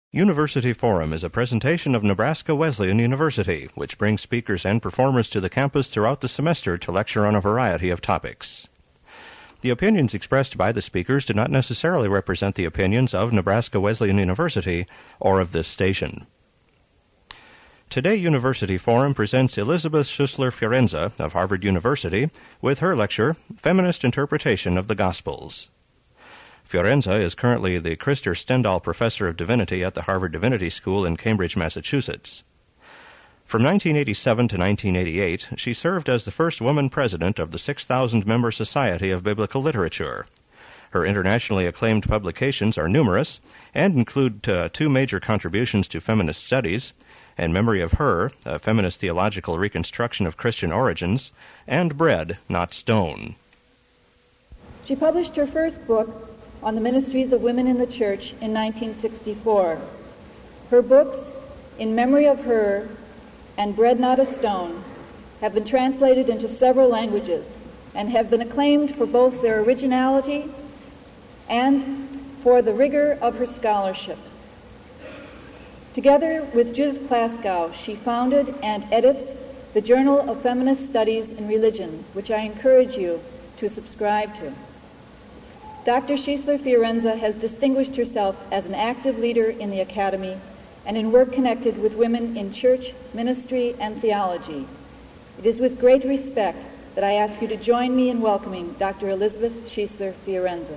University Forum is a presentation of Nebraska Wesleyan University, which brings speakers and performers to the campus throughout the semester to lecture on a variety of topics. The opinions expressed by the speakers do not necessarily represent the opinions of Nebraska Wesleyan University or of this station. Today, University Forum presents Elizabeth Schussler-Fiorenza of Harvard University with her lecture, Feminist Interpretation of the Gospels. Fiorenza is currently the Krister Stendahl Professor of Divinity at the Harvard Divinity School in Cambridge, Massachusetts. From 1987 to 1988, she served as the first woman president of the 6,000-member Society of Biblical Literature. Her internationally acclaimed publications are numerous and include two major contributions to feminist studies, In Memory of Her, a feminist theological reconstruction of Christian origins, and Bread, Not Stone. She published her first book on the ministries of women in the church in 1964. Her books, In Memory of Her and Bread Not a Stone, have been translated into several languages and have been acclaimed for both their originality and for the rigor of her scholarship. Together with Judith Plaskow, she founded and edits the Journal of Feminist Studies in Religion, which I encourage you to subscribe to. Dr. Schussler-Fiorenza has distinguished herself as an active leader in the Academy and in work connected with women in church, ministry, and theology. It is with great respect that I ask you to join me in welcoming Dr. Elizabeth Schussler-Fiorenza.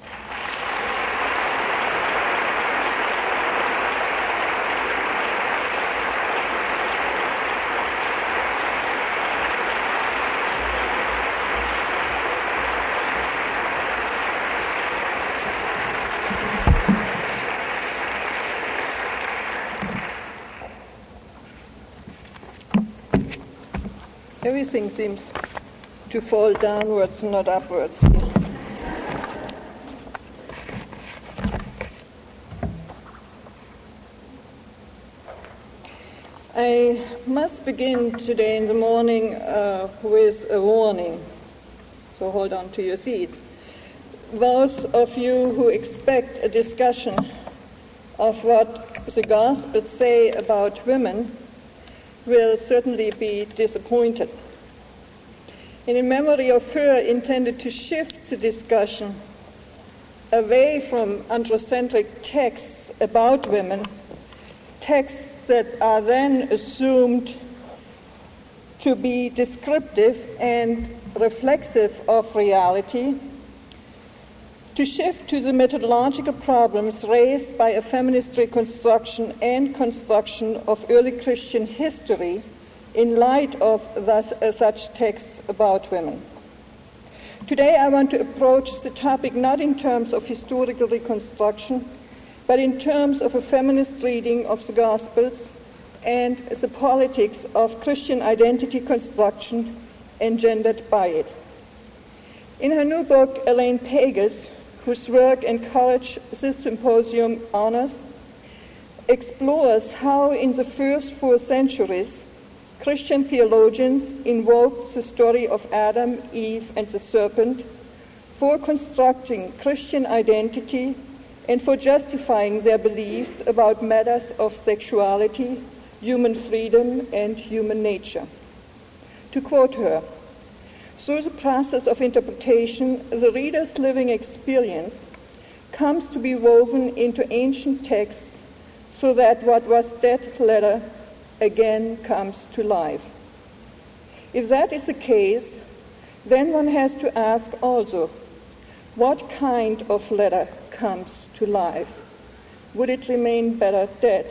Everything seems to fall downwards, not upwards. I must begin today in the morning with a warning, so hold on to your seats. Those of you who expect a discussion of what the Gospels say about women will certainly be disappointed. And In Memory of Her intended to shift the discussion away from androcentric texts about women, texts that are then assumed to be descriptive and reflexive of reality, to shift to the methodological problems raised by a feminist reconstruction and construction of early Christian history in light of such texts about women. Today I want to approach the topic not in terms of historical reconstruction, but in terms of a feminist reading of the Gospels and the politics of Christian identity construction engendered by it. In her new book, Elaine Pagels, whose work encouraged this symposium honors, explores how in the first 4 centuries Christian theologians invoked the story of Adam, Eve, and the serpent for constructing Christian identity and for justifying their beliefs about matters of sexuality, human freedom, and human nature. To quote her, "Through the process of interpretation, the reader's living experience comes to be woven into ancient texts so that what was dead letter again comes to life. If that is the case, then one has to ask also, what kind of letter comes to life? Would it remain better dead?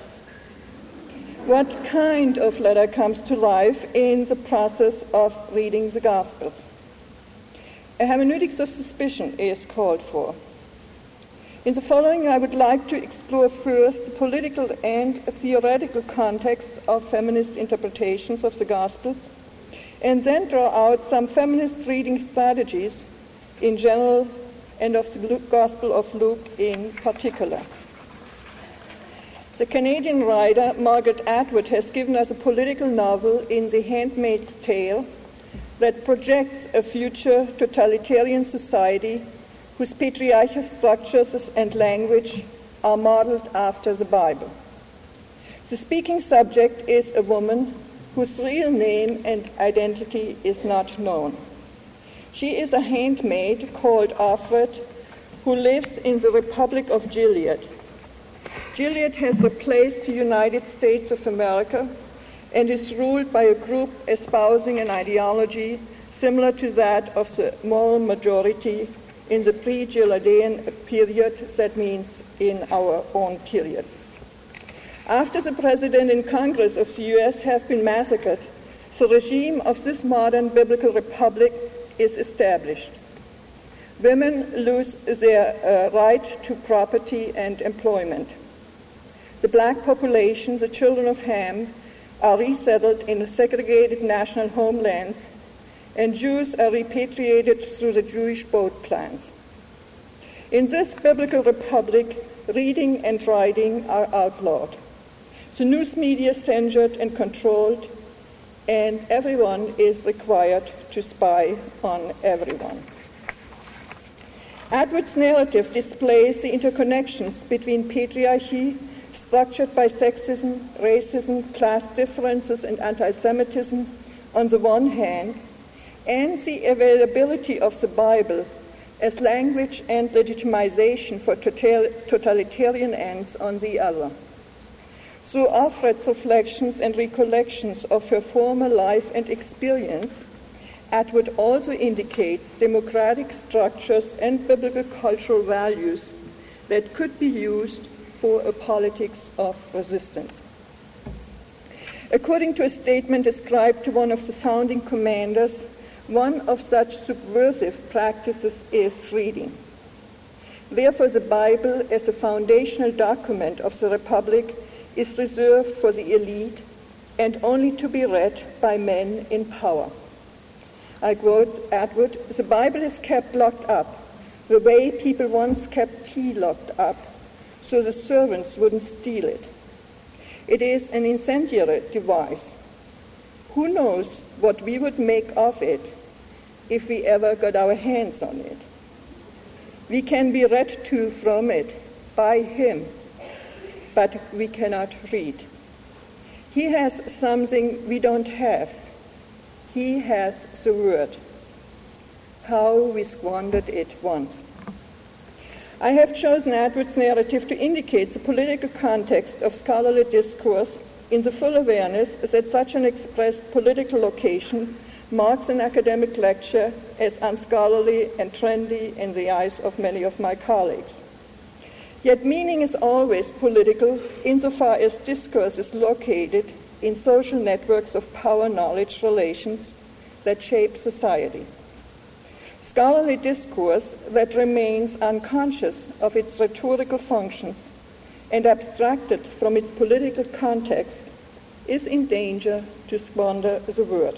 What kind of letter comes to life in the process of reading the Gospels? A hermeneutics of suspicion is called for. In the following, I would like to explore first the political and theoretical context of feminist interpretations of the Gospels, and then draw out some feminist reading strategies in general and of the Gospel of Luke in particular. The Canadian writer Margaret Atwood has given us a political novel in The Handmaid's Tale that projects a future totalitarian society whose patriarchal structures and language are modeled after the Bible. The speaking subject is a woman whose real name and identity is not known. She is a handmaid called Offred, who lives in the Republic of Gilead. Gilead has replaced the United States of America and is ruled by a group espousing an ideology similar to that of the moral majority in the pre-Gileadian period, that means in our own period. After the President and Congress of the U.S. have been massacred, the regime of this modern biblical republic is established. Women lose their right to property and employment. The black population, the children of Ham, are resettled in segregated national homelands, and Jews are repatriated through the Jewish boat plans. In this biblical republic, reading and writing are outlawed. The news media censored and controlled, and everyone is required to spy on everyone. Atwood's narrative displays the interconnections between patriarchy, structured by sexism, racism, class differences, and anti-Semitism on the one hand, and the availability of the Bible as language and legitimization for totalitarian ends on the other. Through Offred's reflections and recollections of her former life and experience, Atwood also indicates democratic structures and biblical cultural values that could be used for a politics of resistance. According to a statement ascribed to one of the founding commanders, one of such subversive practices is reading. Therefore, the Bible, as a foundational document of the Republic, is reserved for the elite and only to be read by men in power. I quote Atwood, "The Bible is kept locked up, the way people once kept tea locked up, so the servants wouldn't steal it. It is an incendiary device. Who knows what we would make of it if we ever got our hands on it? We can be read to from it by him, but we cannot read. He has something we don't have. He has the word. How we squandered it once." I have chosen Atwood's narrative to indicate the political context of scholarly discourse in the full awareness that such an expressed political location marks an academic lecture as unscholarly and trendy in the eyes of many of my colleagues. Yet meaning is always political insofar as discourse is located in social networks of power-knowledge relations that shape society. Scholarly discourse that remains unconscious of its rhetorical functions and abstracted from its political context is in danger to squander the word.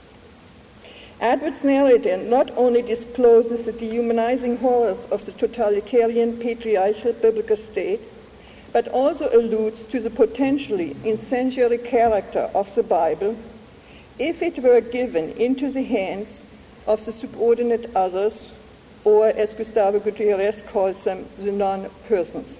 Atwood's narrative not only discloses the dehumanizing horrors of the totalitarian patriarchal biblical state, but also alludes to the potentially incendiary character of the Bible if it were given into the hands of the subordinate others, or as Gustavo Gutierrez calls them, the non-persons.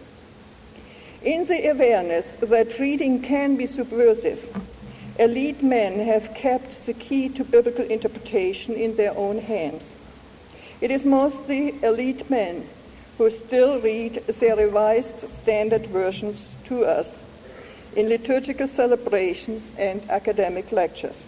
In the awareness that reading can be subversive, elite men have kept the key to biblical interpretation in their own hands. It is mostly elite men who still read their revised standard versions to us in liturgical celebrations and academic lectures.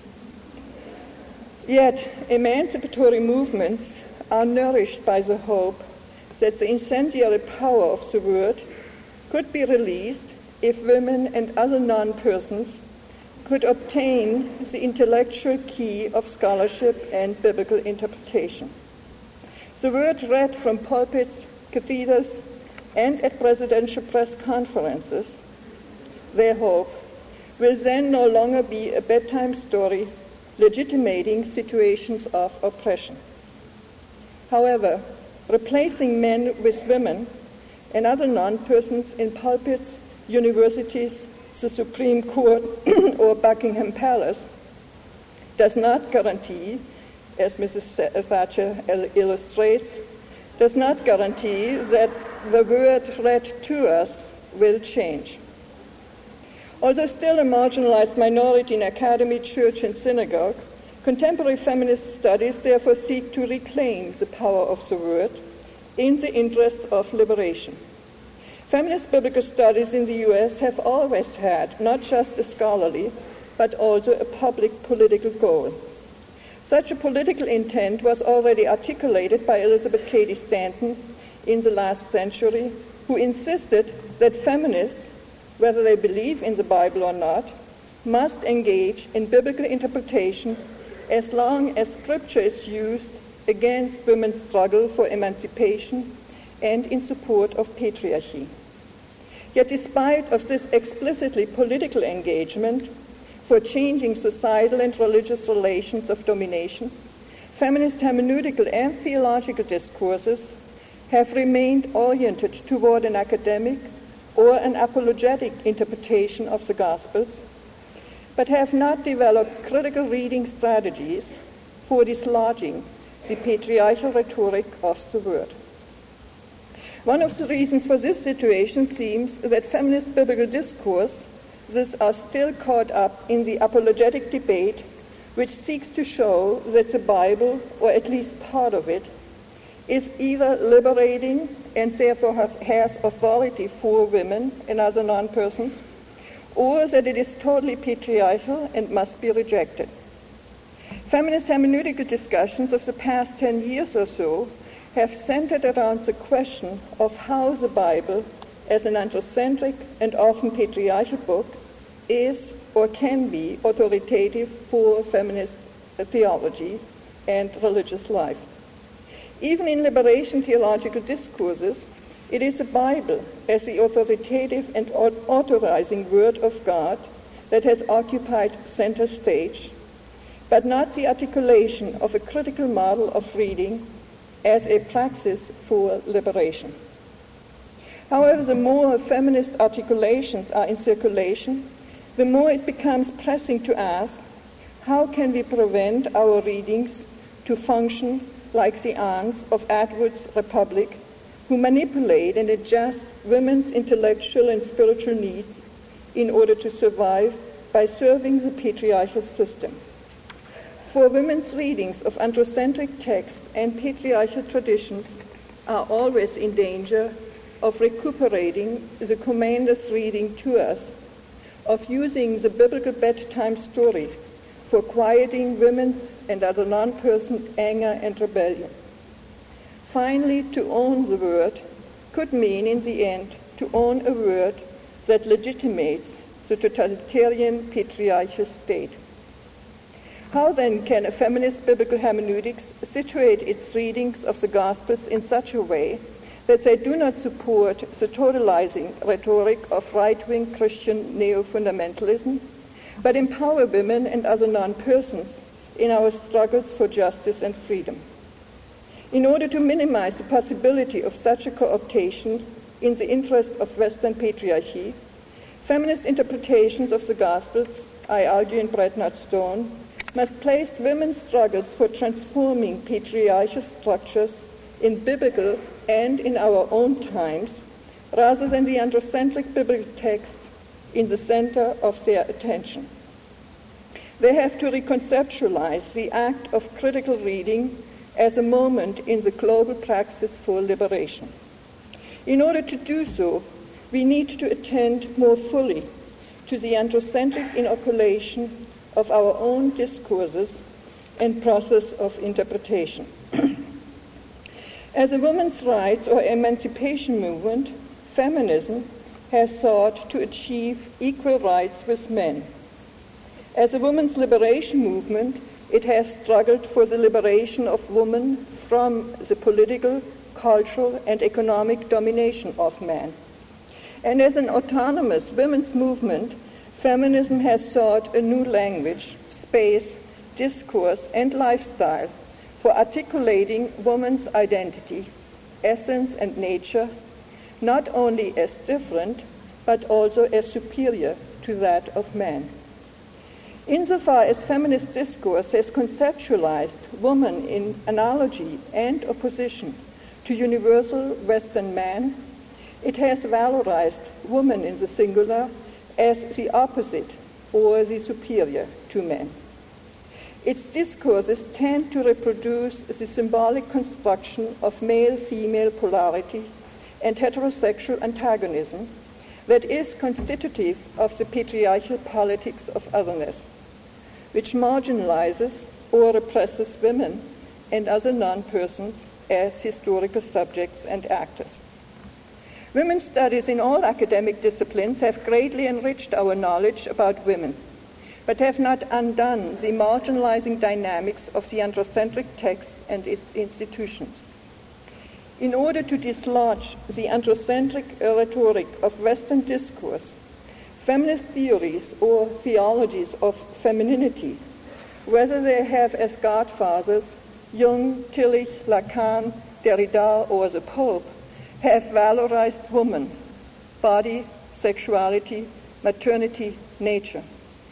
Yet, emancipatory movements are nourished by the hope that the incendiary power of the word could be released if women and other non-persons could obtain the intellectual key of scholarship and biblical interpretation. The word read from pulpits, cathedrals, and at presidential press conferences, their hope, will then no longer be a bedtime story legitimating situations of oppression. However, replacing men with women and other non-persons in pulpits, universities, the Supreme Court, or Buckingham Palace does not guarantee, as Mrs. Thatcher illustrates, does not guarantee that the word read to us will change. Although still a marginalized minority in academy, church, and synagogue, contemporary feminist studies therefore seek to reclaim the power of the word in the interests of liberation. Feminist biblical studies in the U.S. have always had not just a scholarly, but also a public political goal. Such a political intent was already articulated by Elizabeth Cady Stanton in the last century, who insisted that feminists, whether they believe in the Bible or not, must engage in biblical interpretation as long as Scripture is used against women's struggle for emancipation and in support of patriarchy. Yet despite of this explicitly political engagement for changing societal and religious relations of domination, feminist hermeneutical and theological discourses have remained oriented toward an academic or an apologetic interpretation of the Gospels, but have not developed critical reading strategies for dislodging the patriarchal rhetoric of the word. One of the reasons for this situation seems that feminist biblical discourses are still caught up in the apologetic debate which seeks to show that the Bible, or at least part of it, is either liberating and therefore has authority for women and other non-persons, or that it is totally patriarchal and must be rejected. Feminist hermeneutical discussions of the past 10 years or so have centered around the question of how the Bible, as an androcentric and often patriarchal book, is or can be authoritative for feminist theology and religious life. Even in liberation theological discourses, it is the Bible as the authoritative and authorizing word of God that has occupied center stage, but not the articulation of a critical model of reading as a praxis for liberation. However, the more feminist articulations are in circulation, the more it becomes pressing to ask, how can we prevent our readings to function like the aunts of Atwood's Republic, who manipulate and adjust women's intellectual and spiritual needs in order to survive by serving the patriarchal system? For women's readings of androcentric texts and patriarchal traditions are always in danger of recuperating the commander's reading to us, of using the biblical bedtime story for quieting women's and other non-persons' anger and rebellion. Finally, to own the word could mean, in the end, to own a word that legitimates the totalitarian patriarchal state. How then can a feminist biblical hermeneutics situate its readings of the Gospels in such a way that they do not support the totalizing rhetoric of right-wing Christian neo-fundamentalism, but empower women and other non-persons in our struggles for justice and freedom? In order to minimize the possibility of such a co-optation in the interest of Western patriarchy, feminist interpretations of the Gospels, I argue in Bread Not Stone, must place women's struggles for transforming patriarchal structures in biblical and in our own times, rather than the androcentric biblical text in the center of their attention. They have to reconceptualize the act of critical reading as a moment in the global praxis for liberation. In order to do so, we need to attend more fully to the androcentric inoculation of our own discourses and process of interpretation. As a women's rights or emancipation movement, feminism has sought to achieve equal rights with men. As a women's liberation movement, it has struggled for the liberation of women from the political, cultural, and economic domination of men. And as an autonomous women's movement, feminism has sought a new language, space, discourse, and lifestyle for articulating woman's identity, essence, and nature, not only as different, but also as superior to that of man. Insofar as feminist discourse has conceptualized woman in analogy and opposition to universal Western man, It has valorized woman in the singular as the opposite or the superior to men. Its discourses tend to reproduce the symbolic construction of male-female polarity and heterosexual antagonism that is constitutive of the patriarchal politics of otherness, which marginalizes or represses women and other non-persons as historical subjects and actors. Women's studies in all academic disciplines have greatly enriched our knowledge about women, but have not undone the marginalizing dynamics of the androcentric text and its institutions. In order to dislodge the androcentric rhetoric of Western discourse, feminist theories or theologies of femininity, whether they have as godfathers Jung, Tillich, Lacan, Derrida, or the Pope, have valorized woman, body, sexuality, maternity, nature,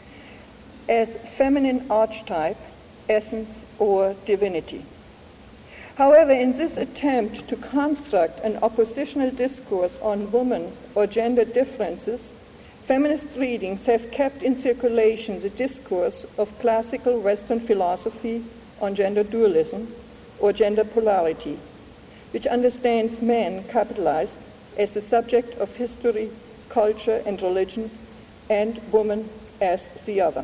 as feminine archetype, essence, or divinity. However, in this attempt to construct an oppositional discourse on woman or gender differences, feminist readings have kept in circulation the discourse of classical Western philosophy on gender dualism or gender polarity, which understands men, capitalized, as the subject of history, culture, and religion, and woman as the other.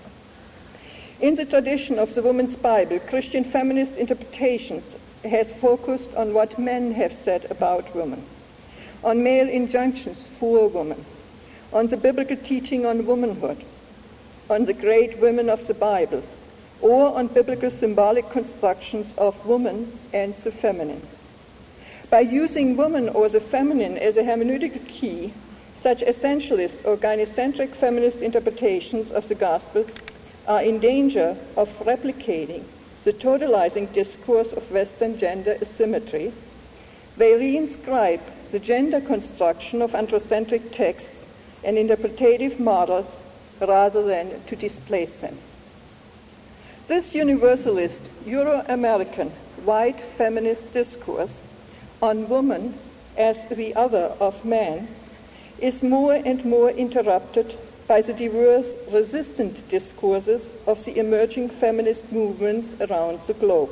In the tradition of the Woman's Bible, Christian feminist interpretations has focused on what men have said about women, on male injunctions for women, on the biblical teaching on womanhood, on the great women of the Bible, or on biblical symbolic constructions of woman and the feminine. By using woman or the feminine as a hermeneutical key, such essentialist or gynocentric feminist interpretations of the Gospels are in danger of replicating the totalizing discourse of Western gender asymmetry. They reinscribe the gender construction of androcentric texts and interpretative models rather than to displace them. This universalist, Euro-American, white feminist discourse on woman as the other of man is more and more interrupted by the diverse resistant discourses of the emerging feminist movements around the globe.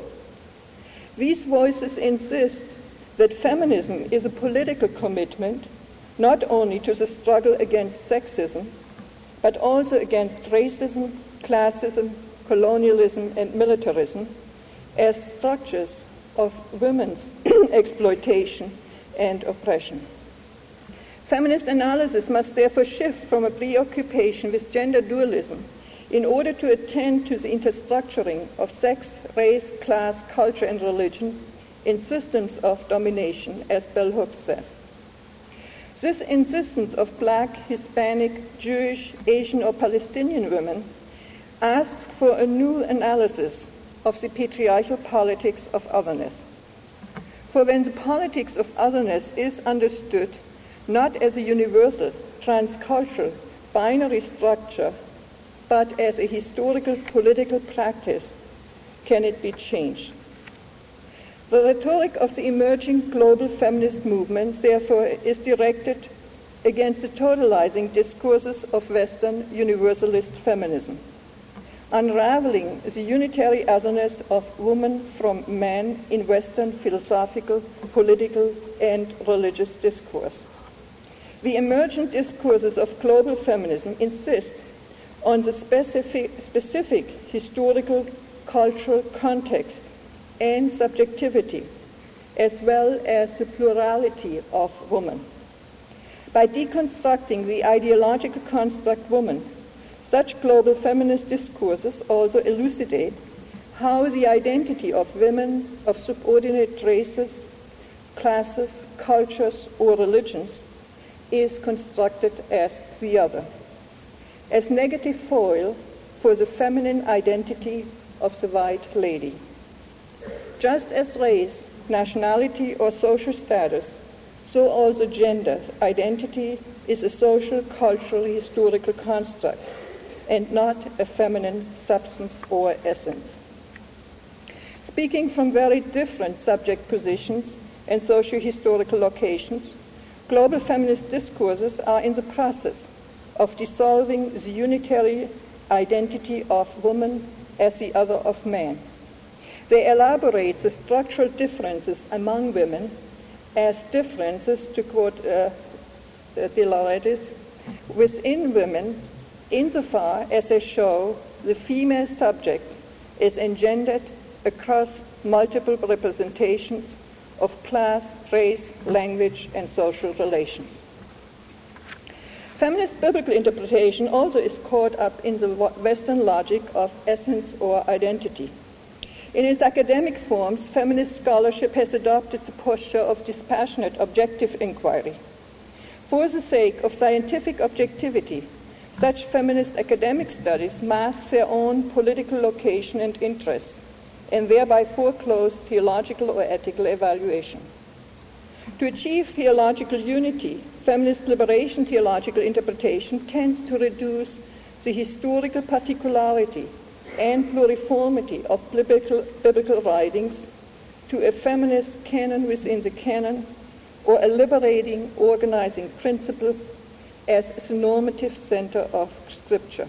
These voices insist that feminism is a political commitment not only to the struggle against sexism, but also against racism, classism, colonialism, and militarism as structures of women's exploitation and oppression. Feminist analysis must therefore shift from a preoccupation with gender dualism in order to attend to the interstructuring of sex, race, class, culture, and religion in systems of domination, as Bell Hooks says. This insistence of Black, Hispanic, Jewish, Asian, or Palestinian women asks for a new analysis of the patriarchal politics of otherness. For when the politics of otherness is understood not as a universal, transcultural, binary structure, but as a historical political practice, can it be changed. The rhetoric of the emerging global feminist movements, therefore, is directed against the totalizing discourses of Western universalist feminism, unraveling the unitary otherness of woman from man in Western philosophical, political, and religious discourse. The emergent discourses of global feminism insist on the specific historical, cultural context and subjectivity, as well as the plurality of woman. By deconstructing the ideological construct woman, such global feminist discourses also elucidate how the identity of women of subordinate races, classes, cultures, or religions is constructed as the other, as negative foil for the feminine identity of the white lady. Just as race, nationality, or social status, so also gender identity is a social, cultural, historical construct, and not a feminine substance or essence. Speaking from very different subject positions and socio-historical locations, global feminist discourses are in the process of dissolving the unitary identity of woman as the other of man. They elaborate the structural differences among women as differences, to quote De Lauretis, within women, insofar as they show the female subject is engendered across multiple representations of class, race, language, and social relations. Feminist biblical interpretation also is caught up in the Western logic of essence or identity. In its academic forms, feminist scholarship has adopted the posture of dispassionate objective inquiry. For the sake of scientific objectivity, such feminist academic studies mask their own political location and interests, and thereby foreclose theological or ethical evaluation. To achieve theological unity, feminist liberation theological interpretation tends to reduce the historical particularity and pluriformity of biblical writings to a feminist canon within the canon, or a liberating, organizing principle as the normative center of Scripture.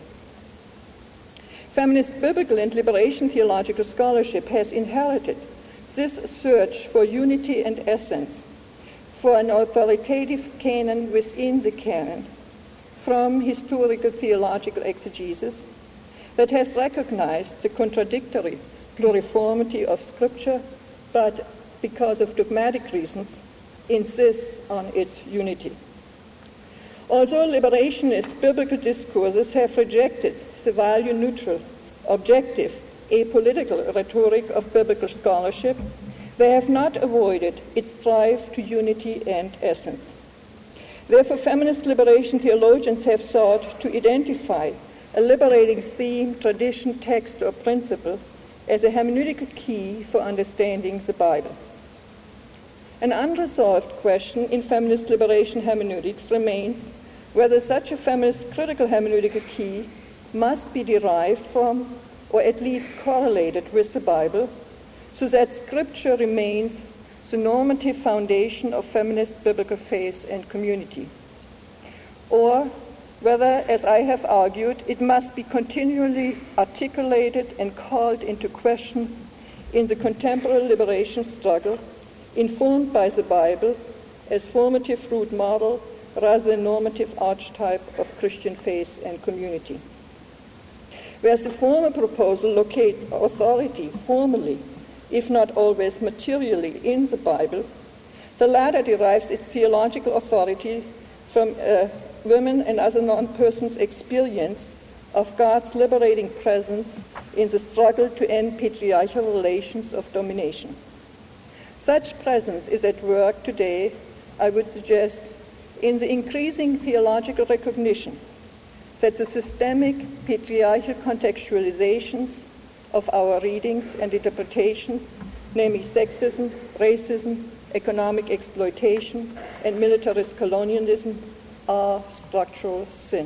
Feminist biblical and liberation theological scholarship has inherited this search for unity and essence, for an authoritative canon within the canon, from historical theological exegesis that has recognized the contradictory pluriformity of Scripture, but because of dogmatic reasons, insists on its unity. Although liberationist biblical discourses have rejected the value-neutral, objective, apolitical rhetoric of biblical scholarship, they have not avoided its drive to unity and essence. Therefore, feminist liberation theologians have sought to identify a liberating theme, tradition, text, or principle as a hermeneutical key for understanding the Bible. An unresolved question in feminist liberation hermeneutics remains whether such a feminist critical hermeneutical key must be derived from, or at least correlated with, the Bible, so that Scripture remains the normative foundation of feminist biblical faith and community. Or whether, as I have argued, it must be continually articulated and called into question in the contemporary liberation struggle, informed by the Bible as formative root model rather than normative archetype of Christian faith and community. Whereas the former proposal locates authority formally, if not always materially, in the Bible, the latter derives its theological authority from women and other non-persons' experience of God's liberating presence in the struggle to end patriarchal relations of domination. Such presence is at work today, I would suggest, in the increasing theological recognition that the systemic patriarchal contextualizations of our readings and interpretation, namely sexism, racism, economic exploitation, and militarist colonialism, are structural sin.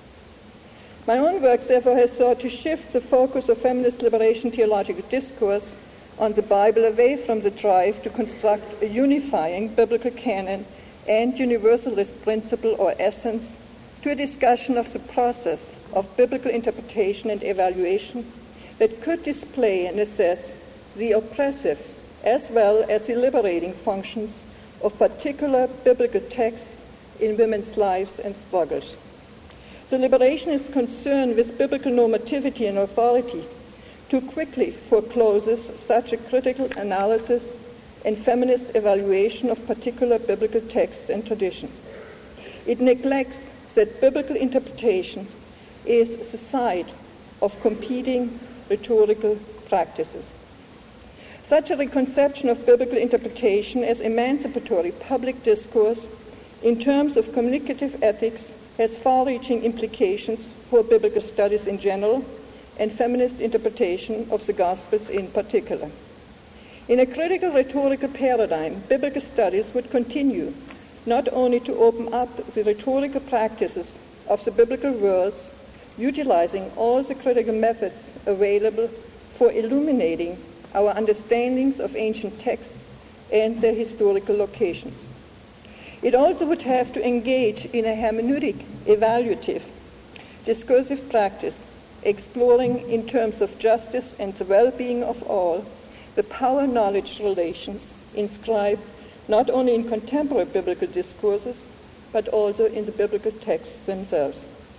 My own work, therefore, has sought to shift the focus of feminist liberation theological discourse on the Bible away from the drive to construct a unifying biblical canon and universalist principle or essence to a discussion of the process of biblical interpretation and evaluation that could display and assess the oppressive as well as the liberating functions of particular biblical texts in women's lives and struggles. The liberationist concern with biblical normativity and authority too quickly forecloses such a critical analysis and feminist evaluation of particular biblical texts and traditions. It neglects that biblical interpretation is the side of competing rhetorical practices. Such a reconception of biblical interpretation as emancipatory public discourse in terms of communicative ethics has far-reaching implications for biblical studies in general and feminist interpretation of the Gospels in particular. In a critical rhetorical paradigm, biblical studies would continue not only to open up the rhetorical practices of the biblical worlds, utilizing all the critical methods available for illuminating our understandings of ancient texts and their historical locations. It also would have to engage in a hermeneutic, evaluative, discursive practice, exploring in terms of justice and the well-being of all the power-knowledge relations inscribed not only in contemporary biblical discourses, but also in the biblical texts themselves.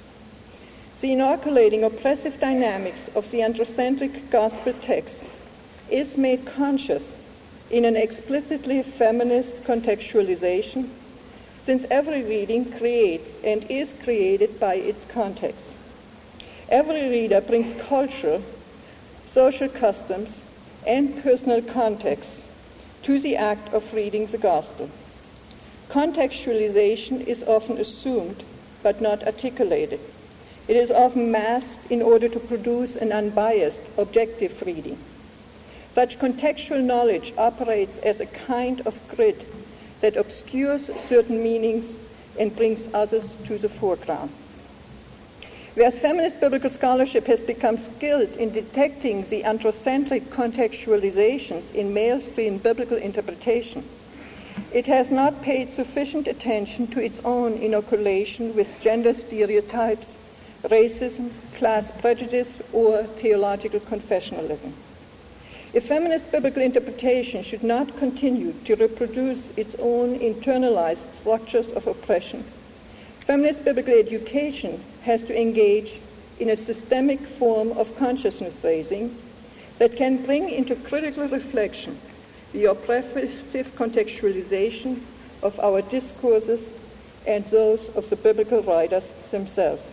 The inoculating oppressive dynamics of the androcentric gospel text is made conscious in an explicitly feminist contextualization, since every reading creates and is created by its context. Every reader brings culture, social customs, and personal contexts to the act of reading the gospel. Contextualization is often assumed but not articulated. It is often masked in order to produce an unbiased, objective reading. Such contextual knowledge operates as a kind of grid that obscures certain meanings and brings others to the foreground. Whereas feminist biblical scholarship has become skilled in detecting the androcentric contextualizations in mainstream biblical interpretation, it has not paid sufficient attention to its own inoculation with gender stereotypes, racism, class prejudice, or theological confessionalism. If feminist biblical interpretation should not continue to reproduce its own internalized structures of oppression, feminist biblical education has to engage in a systemic form of consciousness raising that can bring into critical reflection the oppressive contextualization of our discourses and those of the biblical writers themselves.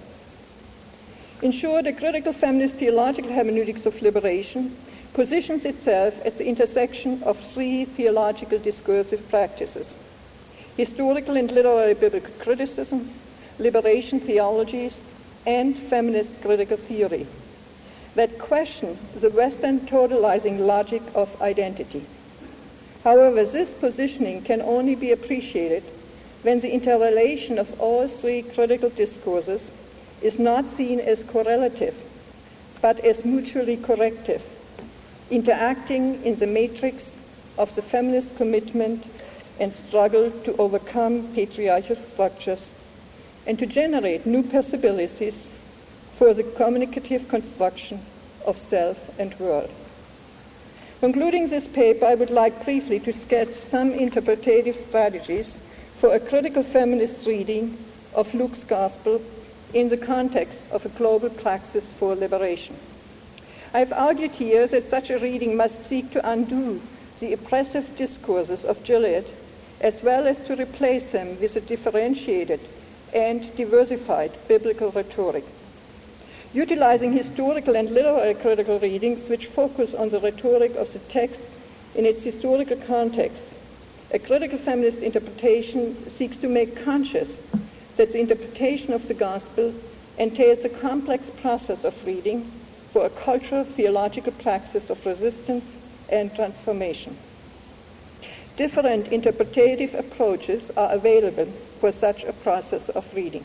In short, a critical feminist theological hermeneutics of liberation positions itself at the intersection of three theological discursive practices: historical and literary biblical criticism, liberation theologies, and feminist critical theory that question the Western totalizing logic of identity. However, this positioning can only be appreciated when the interrelation of all three critical discourses is not seen as correlative, but as mutually corrective, interacting in the matrix of the feminist commitment and struggle to overcome patriarchal structures and to generate new possibilities for the communicative construction of self and world. Concluding this paper, I would like briefly to sketch some interpretative strategies for a critical feminist reading of Luke's Gospel in the context of a global praxis for liberation. I have argued here that such a reading must seek to undo the oppressive discourses of Gilead, as well as to replace them with a differentiated and diversified biblical rhetoric. Utilizing historical and literary critical readings which focus on the rhetoric of the text in its historical context, a critical feminist interpretation seeks to make conscious that the interpretation of the gospel entails a complex process of reading for a cultural theological praxis of resistance and transformation. Different interpretative approaches are available for such a process of reading.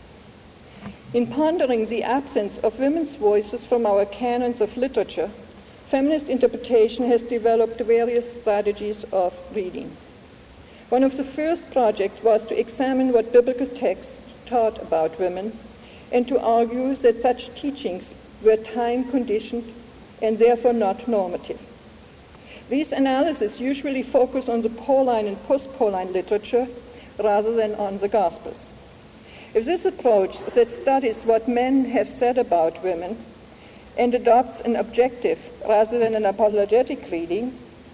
In pondering the absence of women's voices from our canons of literature, feminist interpretation has developed various strategies of reading. One of the first projects was to examine what biblical texts taught about women and to argue that such teachings were time-conditioned and therefore not normative. These analyses usually focus on the Pauline and post-Pauline literature rather than on the Gospels. If this approach that studies what men have said about women and adopts an objective rather than an apologetic reading,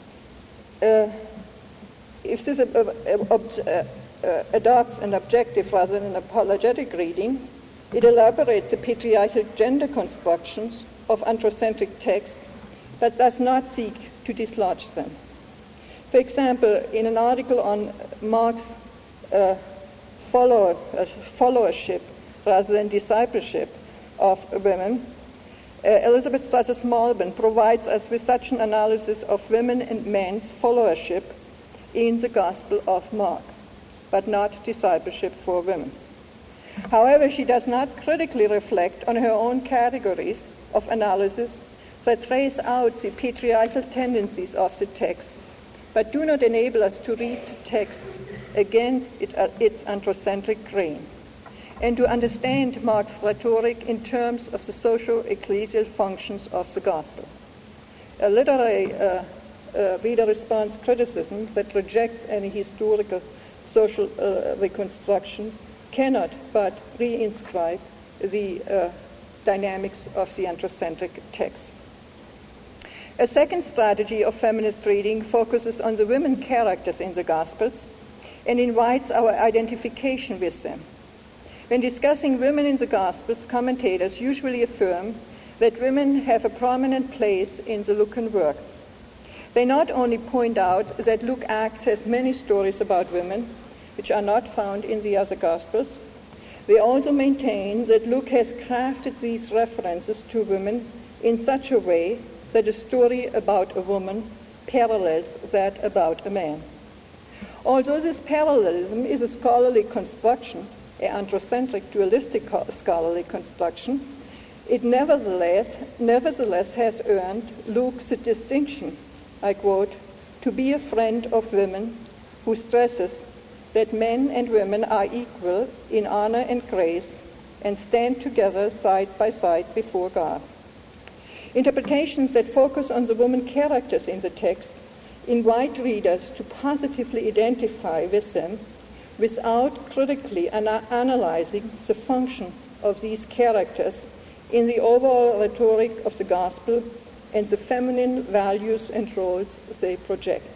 adopts an objective rather than an apologetic reading, it elaborates the patriarchal gender constructions of androcentric texts, but does not seek to dislodge them. For example, in an article on Mark's followership rather than discipleship of women, Elizabeth Stratus-Malbon provides us with such an analysis of women and men's followership in the Gospel of Mark, but not discipleship for women. However, she does not critically reflect on her own categories of analysis that trace out the patriarchal tendencies of the text, but do not enable us to read the text against its androcentric grain, and to understand Mark's rhetoric in terms of the socio-ecclesial functions of the gospel. A literary reader response criticism that rejects any historical social reconstruction cannot but reinscribe the dynamics of the androcentric text. A second strategy of feminist reading focuses on the women characters in the Gospels and invites our identification with them. When discussing women in the Gospels, commentators usually affirm that women have a prominent place in the Lucan work. They not only point out that Luke Acts has many stories about women, which are not found in the other Gospels, they also maintain that Luke has crafted these references to women in such a way that a story about a woman parallels that about a man. Although this parallelism is a scholarly construction, an androcentric dualistic scholarly construction, it nevertheless has earned Luke the distinction, I quote, to be a friend of women who stresses that men and women are equal in honor and grace and stand together side by side before God. Interpretations that focus on the woman characters in the text invite readers to positively identify with them without critically analyzing the function of these characters in the overall rhetoric of the gospel and the feminine values and roles they project.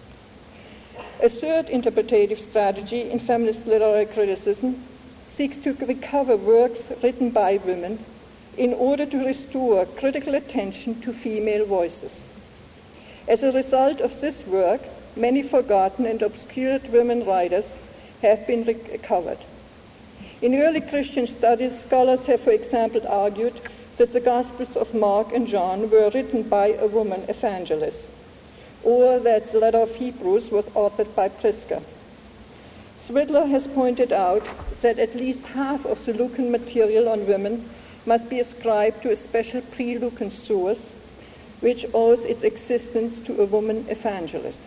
A third interpretative strategy in feminist literary criticism seeks to recover works written by women in order to restore critical attention to female voices. As a result of this work, many forgotten and obscured women writers have been recovered. In early Christian studies, scholars have, for example, argued that the Gospels of Mark and John were written by a woman evangelist, or that the letter of Hebrews was authored by Prisca. Swidler has pointed out that at least half of the Lucan material on women must be ascribed to a special pre-Lucan source, which owes its existence to a woman evangelist.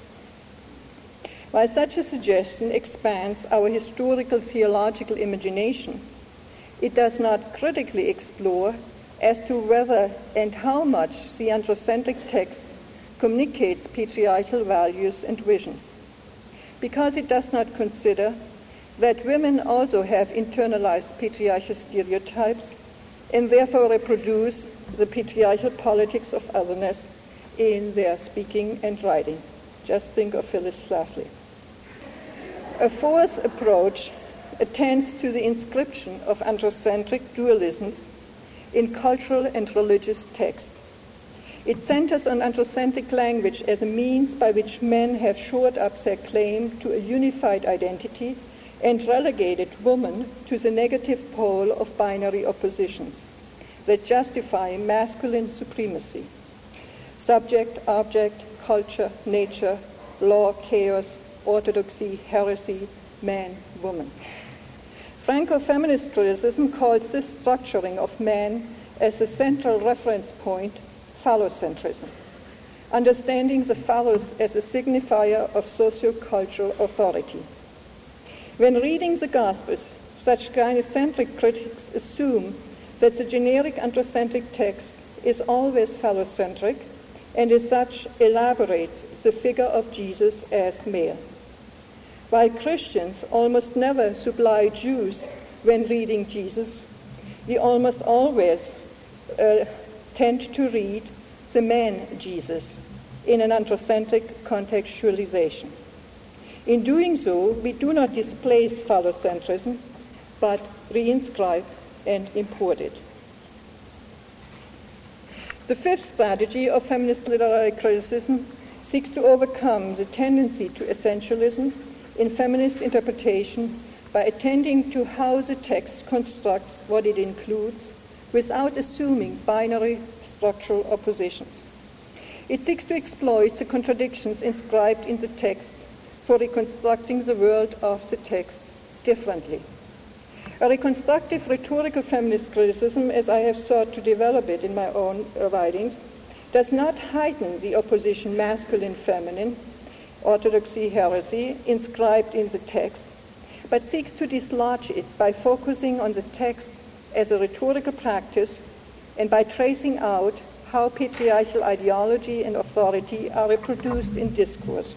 While such a suggestion expands our historical theological imagination, it does not critically explore as to whether and how much the androcentric text communicates patriarchal values and visions, because it does not consider that women also have internalized patriarchal stereotypes and therefore reproduce the patriarchal politics of otherness in their speaking and writing. Just think of Phyllis Schlafly. A fourth approach attends to the inscription of androcentric dualisms in cultural and religious texts. It centers on androcentric language as a means by which men have shored up their claim to a unified identity and relegated woman to the negative pole of binary oppositions that justify masculine supremacy: subject, object, culture, nature, law, chaos, orthodoxy, heresy, man, woman. Franco-feminist criticism calls this structuring of man as a central reference point phallocentrism, understanding the phallus as a signifier of socio-cultural authority. When reading the Gospels, such gynocentric critics assume that the generic androcentric text is always phallocentric and as such elaborates the figure of Jesus as male. While Christians almost never supply Jews when reading Jesus, we almost always tend to read the man Jesus in an androcentric contextualization. In doing so, we do not displace phallocentrism, but reinscribe and import it. The fifth strategy of feminist literary criticism seeks to overcome the tendency to essentialism in feminist interpretation by attending to how the text constructs what it includes without assuming binary structural oppositions. It seeks to exploit the contradictions inscribed in the text for reconstructing the world of the text differently. A reconstructive rhetorical feminist criticism, as I have sought to develop it in my own writings, does not heighten the opposition masculine-feminine orthodoxy, heresy, inscribed in the text, but seeks to dislodge it by focusing on the text as a rhetorical practice and by tracing out how patriarchal ideology and authority are reproduced in discourse.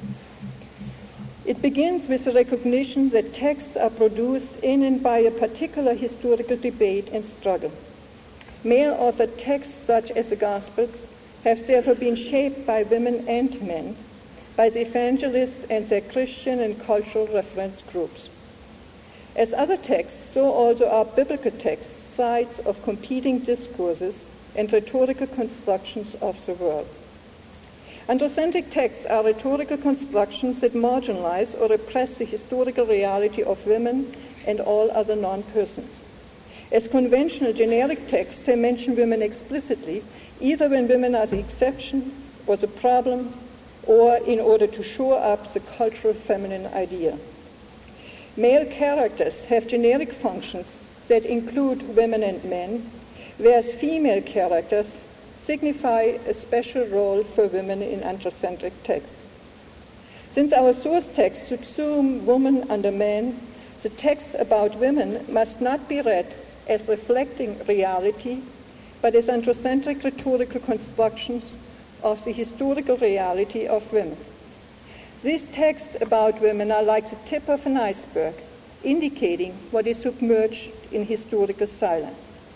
It begins with the recognition that texts are produced in and by a particular historical debate and struggle. Male-authored texts such as the Gospels have therefore been shaped by women and men, by the evangelists and their Christian and cultural reference groups. As other texts, so also are biblical texts sides of competing discourses and rhetorical constructions of the world. Androcentric texts are rhetorical constructions that marginalize or repress the historical reality of women and all other non-persons. As conventional generic texts, they mention women explicitly, either when women are the exception or the problem, or in order to shore up the cultural feminine idea. Male characters have generic functions that include women and men, whereas female characters signify a special role for women in androcentric texts. Since our source texts subsume woman under man, the texts about women must not be read as reflecting reality, but as androcentric rhetorical constructions of the historical reality of women. These texts about women are like the tip of an iceberg, indicating what is submerged in historical silence.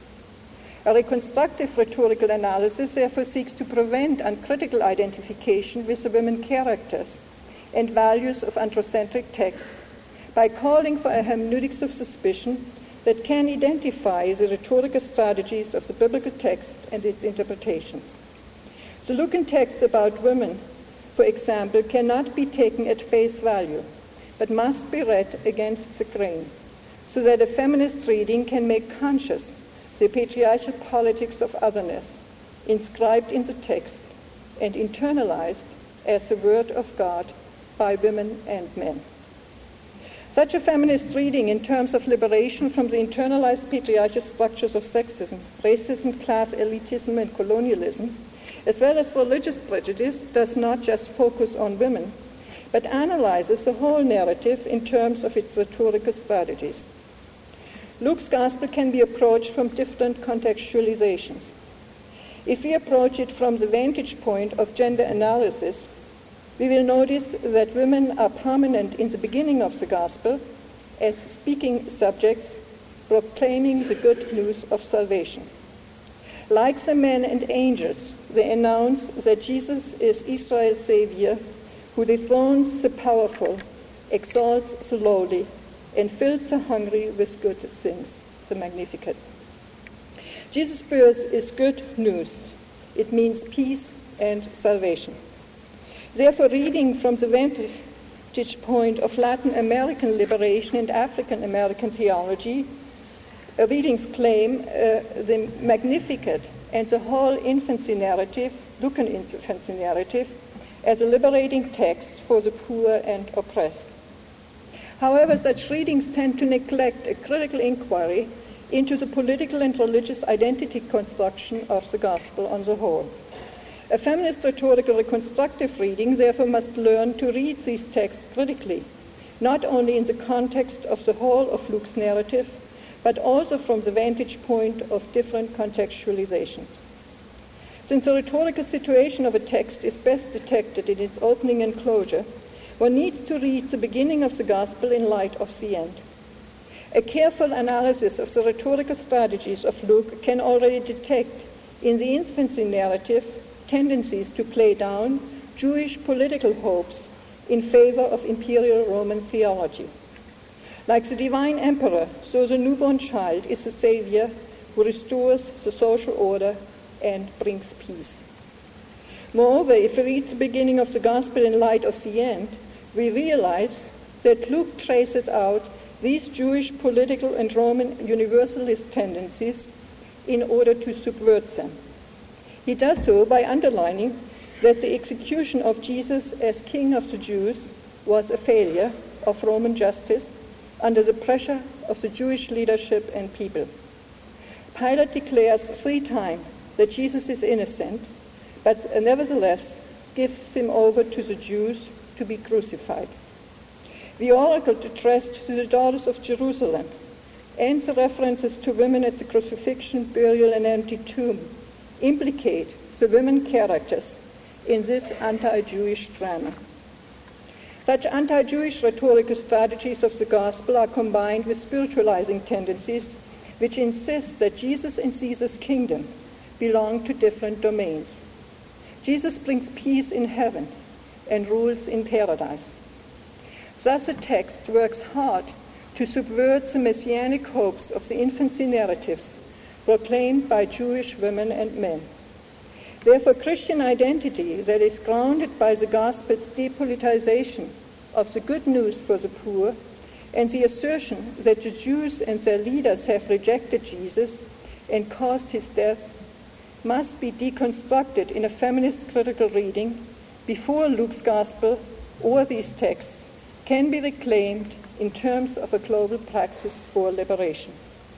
A reconstructive rhetorical analysis therefore seeks to prevent uncritical identification with the women characters and values of androcentric texts by calling for a hermeneutics of suspicion that can identify the rhetorical strategies of the biblical text and its interpretations. The Lucan texts about women, for example, cannot be taken at face value, but must be read against the grain, so that a feminist reading can make conscious the patriarchal politics of otherness inscribed in the text and internalized as the word of God by women and men. Such a feminist reading in terms of liberation from the internalized patriarchal structures of sexism, racism, class elitism, and colonialism, as well as religious prejudice, does not just focus on women, but analyzes the whole narrative in terms of its rhetorical strategies. Luke's gospel can be approached from different contextualizations. If we approach it from the vantage point of gender analysis, we will notice that women are prominent in the beginning of the gospel as speaking subjects proclaiming the good news of salvation. Like the men and angels, they announce that Jesus is Israel's Savior, who dethrones the powerful, exalts the lowly, and fills the hungry with good things, the Magnificat. Jesus' birth is good news. It means peace and salvation. Therefore, reading from the vantage point of Latin American liberation and African American theology, readings claim the Magnificat and the whole infancy narrative, Lucan infancy narrative, as a liberating text for the poor and oppressed. However, such readings tend to neglect a critical inquiry into the political and religious identity construction of the gospel on the whole. A feminist rhetorical reconstructive reading therefore must learn to read these texts critically, not only in the context of the whole of Luke's narrative, but also from the vantage point of different contextualizations. Since the rhetorical situation of a text is best detected in its opening and closure, one needs to read the beginning of the gospel in light of the end. A careful analysis of the rhetorical strategies of Luke can already detect in the infancy narrative tendencies to play down Jewish political hopes in favor of imperial Roman theology. Like the divine emperor, so the newborn child is the savior who restores the social order and brings peace. Moreover, if we read the beginning of the gospel in light of the end, we realize that Luke traces out these Jewish political and Roman universalist tendencies in order to subvert them. He does so by underlining that the execution of Jesus as King of the Jews was a failure of Roman justice under the pressure of the Jewish leadership and people. Pilate declares 3 times that Jesus is innocent, but nevertheless gives him over to the Jews to be crucified. The oracle addressed to the daughters of Jerusalem and the references to women at the crucifixion, burial, and empty tomb implicate the women characters in this anti-Jewish drama. Such anti-Jewish rhetorical strategies of the gospel are combined with spiritualizing tendencies which insist that Jesus and Caesar's kingdom belong to different domains. Jesus brings peace in heaven and rules in paradise. Thus the text works hard to subvert the messianic hopes of the infancy narratives proclaimed by Jewish women and men. Therefore, Christian identity that is grounded by the gospel's depoliticization of the good news for the poor and the assertion that the Jews and their leaders have rejected Jesus and caused his death must be deconstructed in a feminist critical reading before Luke's gospel or these texts can be reclaimed in terms of a global praxis for liberation.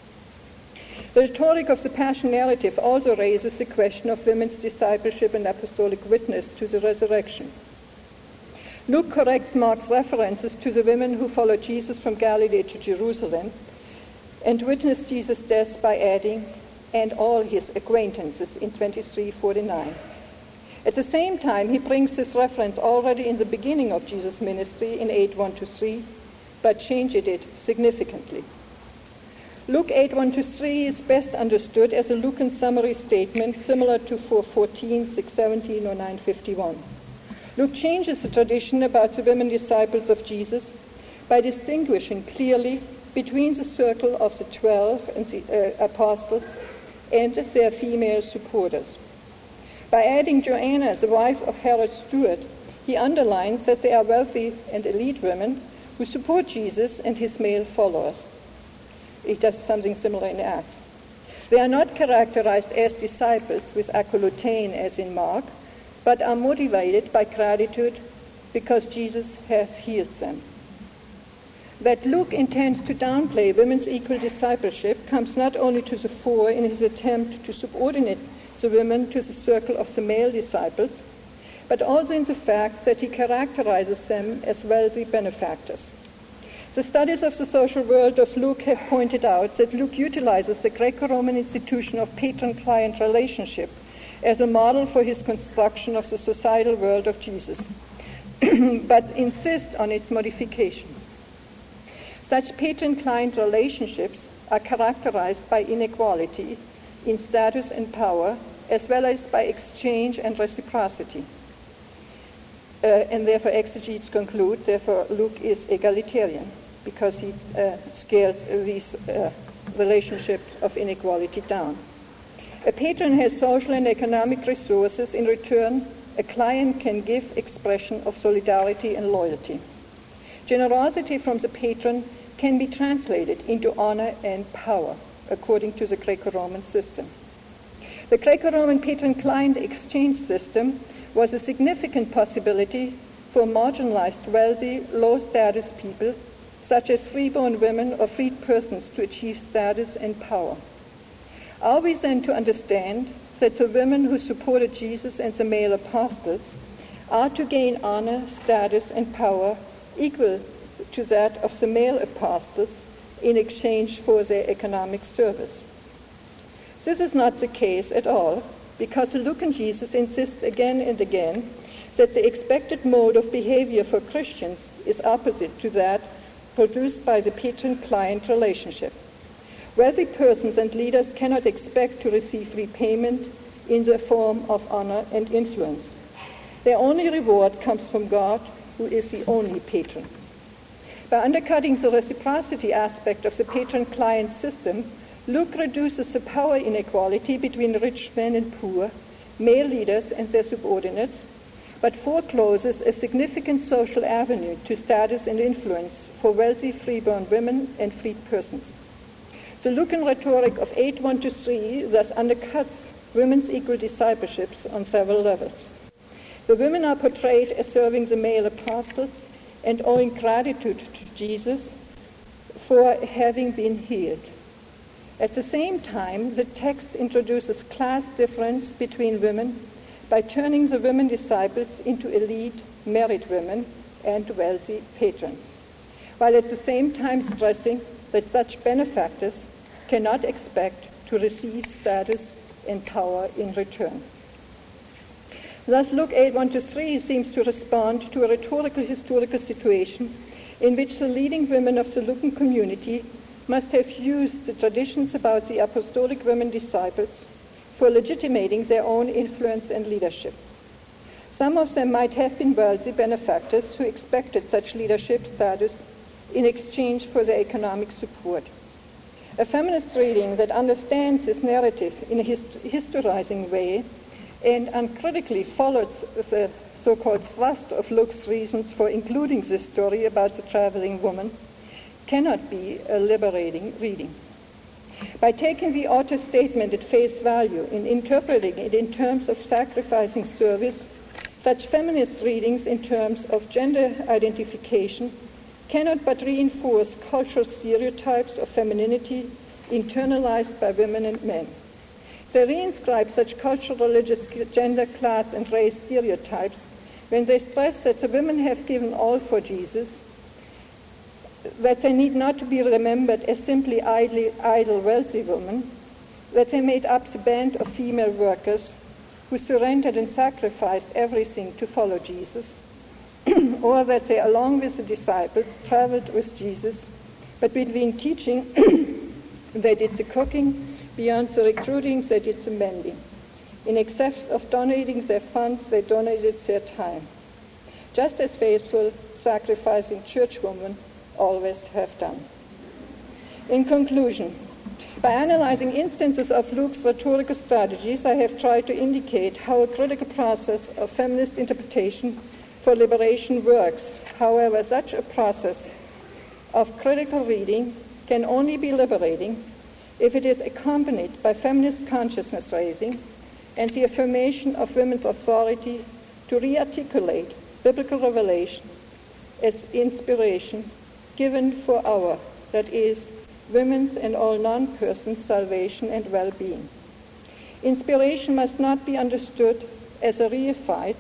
The rhetoric of the Passion narrative also raises the question of women's discipleship and apostolic witness to the resurrection. Luke corrects Mark's references to the women who followed Jesus from Galilee to Jerusalem and witnessed Jesus' death by adding, "and all his acquaintances" in 23:49. At the same time, he brings this reference already in the beginning of Jesus' ministry in 8:1-3, but changes it significantly. Luke 8:1-3 is best understood as a Lucan summary statement similar to 4:14, 6:17, or 9:51. Luke changes the tradition about the women disciples of Jesus by distinguishing clearly between the circle of the 12 and the apostles and their female supporters. By adding Joanna, the wife of Herod Stewart, he underlines that they are wealthy and elite women who support Jesus and his male followers. He does something similar in Acts. They are not characterized as disciples with accolutane as in Mark, but are motivated by gratitude because Jesus has healed them. That Luke intends to downplay women's equal discipleship comes not only to the fore in his attempt to subordinate the women to the circle of the male disciples, but also in the fact that he characterizes them as wealthy benefactors. The studies of the social world of Luke have pointed out that Luke utilizes the Greco-Roman institution of patron-client relationship as a model for his construction of the societal world of Jesus, but insists on its modification. Such patron-client relationships are characterized by inequality in status and power, as well as by exchange and reciprocity. And therefore, exegetes conclude, therefore, Luke is egalitarian, because he scales these relationships of inequality down. A patron has social and economic resources. In return, a client can give expression of solidarity and loyalty. Generosity from the patron can be translated into honor and power, according to the Greco-Roman system. The Greco-Roman patron-client exchange system was a significant possibility for marginalized, wealthy, low-status people, such as freeborn women or freed persons, to achieve status and power. Are we then to understand that the women who supported Jesus and the male apostles are to gain honor, status, and power equal to that of the male apostles in exchange for their economic service? This is not the case at all, because Luke and Jesus insists again and again that the expected mode of behavior for Christians is opposite to that produced by the patron-client relationship. Wealthy persons and leaders cannot expect to receive repayment in the form of honor and influence. Their only reward comes from God, who is the only patron. By undercutting the reciprocity aspect of the patron-client system, Luke reduces the power inequality between rich men and poor, male leaders and their subordinates, but forecloses a significant social avenue to status and influence for wealthy freeborn women and freed persons. The Lucan rhetoric of 8:1-3 thus undercuts women's equal discipleships on several levels. The women are portrayed as serving the male apostles and owing gratitude to Jesus for having been healed. At the same time, the text introduces class difference between women by turning the women disciples into elite, married women and wealthy patrons, while at the same time stressing that such benefactors cannot expect to receive status and power in return. Thus, Luke 8:1-3 seems to respond to a rhetorical historical situation in which the leading women of the Lucan community must have used the traditions about the apostolic women disciples for legitimating their own influence and leadership. Some of them might have been wealthy benefactors who expected such leadership status in exchange for their economic support. A feminist reading that understands this narrative in a historizing way and uncritically follows the so-called thrust of Luke's reasons for including this story about the traveling woman cannot be a liberating reading. By taking the author's statement at face value and interpreting it in terms of sacrificing service, such feminist readings in terms of gender identification cannot but reinforce cultural stereotypes of femininity internalized by women and men. They reinscribe such cultural, religious, gender, class, and race stereotypes when they stress that the women have given all for Jesus, that they need not to be remembered as simply idle wealthy women, that they made up the band of female workers who surrendered and sacrificed everything to follow Jesus, or that they, along with the disciples, traveled with Jesus, but between teaching, they did the cooking, beyond the recruiting, they did the mending. In excess of donating their funds, they donated their time. Just as faithful, sacrificing churchwomen always have done. In conclusion, by analyzing instances of Luke's rhetorical strategies, I have tried to indicate how a critical process of feminist interpretation for liberation works. However, such a process of critical reading can only be liberating if it is accompanied by feminist consciousness raising and the affirmation of women's authority to re-articulate biblical revelation as inspiration given for our, that is, women's and all non-persons' salvation and well-being. Inspiration must not be understood as a reified,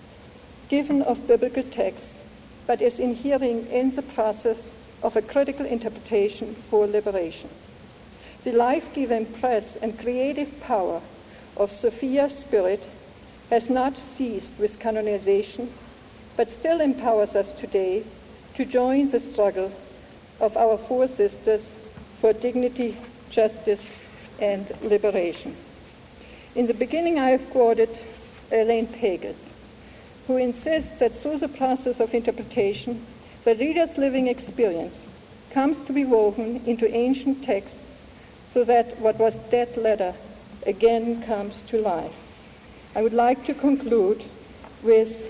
given of biblical texts, but as inhering in the process of a critical interpretation for liberation. The life-giving press and creative power of Sophia's spirit has not ceased with canonization, but still empowers us today to join the struggle of our four sisters for dignity, justice, and liberation. In the beginning, I have quoted Elaine Pagels, who insists that through the process of interpretation, the reader's living experience comes to be woven into ancient texts so that what was dead letter again comes to life. I would like to conclude with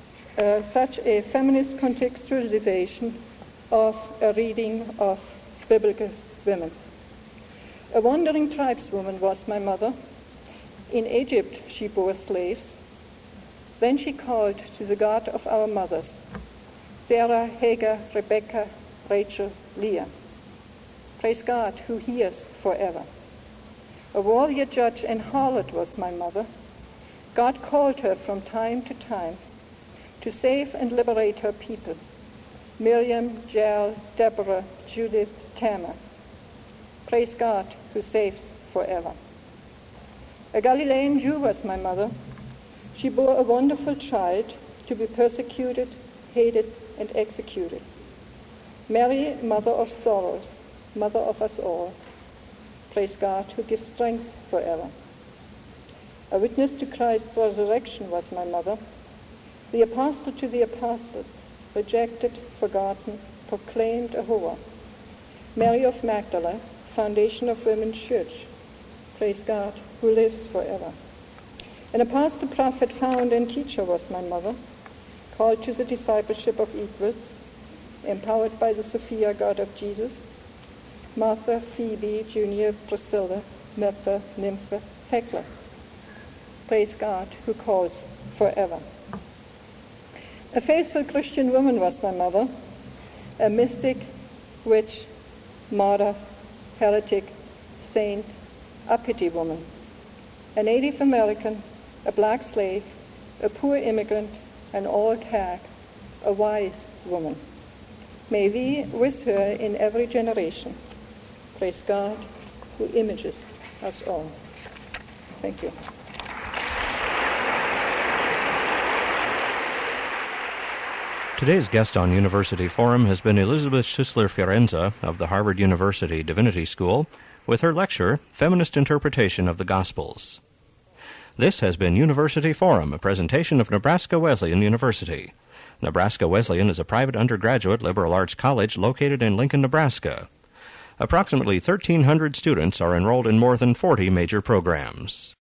such a feminist contextualization of a reading of biblical women. A wandering tribeswoman was my mother. In Egypt she bore slaves. Then she called to the God of our mothers, Sarah, Hagar, Rebecca, Rachel, Leah. Praise God who hears forever. A warrior, judge, and harlot was my mother. God called her from time to time to save and liberate her people. Miriam, Jael, Deborah, Judith, Tamar. Praise God who saves forever. A Galilean Jew was my mother. She bore a wonderful child to be persecuted, hated, and executed. Mary, mother of sorrows, mother of us all. Praise God who gives strength forever. A witness to Christ's resurrection was my mother. The apostle to the apostles, rejected, forgotten, proclaimed a whore. Mary of Magdala, foundation of women's church. Praise God who lives forever. An apostle, prophet, founder, and teacher was my mother, called to the discipleship of equals, empowered by the Sophia, God of Jesus. Martha, Phoebe, Junia, Priscilla, Myrtha, Nympha, Thecla. Praise God who calls forever. A faithful Christian woman was my mother, a mystic, witch, martyr, heretic, saint, uppity woman, a Native American, a black slave, a poor immigrant, an old hag, a wise woman. May we, with her in every generation, praise God who images us all. Thank you. Today's guest on University Forum has been Elizabeth Schissler Fiorenza of the Harvard University Divinity School with her lecture, Feminist Interpretation of the Gospels. This has been University Forum, a presentation of Nebraska Wesleyan University. Nebraska Wesleyan is a private undergraduate liberal arts college located in Lincoln, Nebraska. Approximately 1,300 students are enrolled in more than 40 major programs.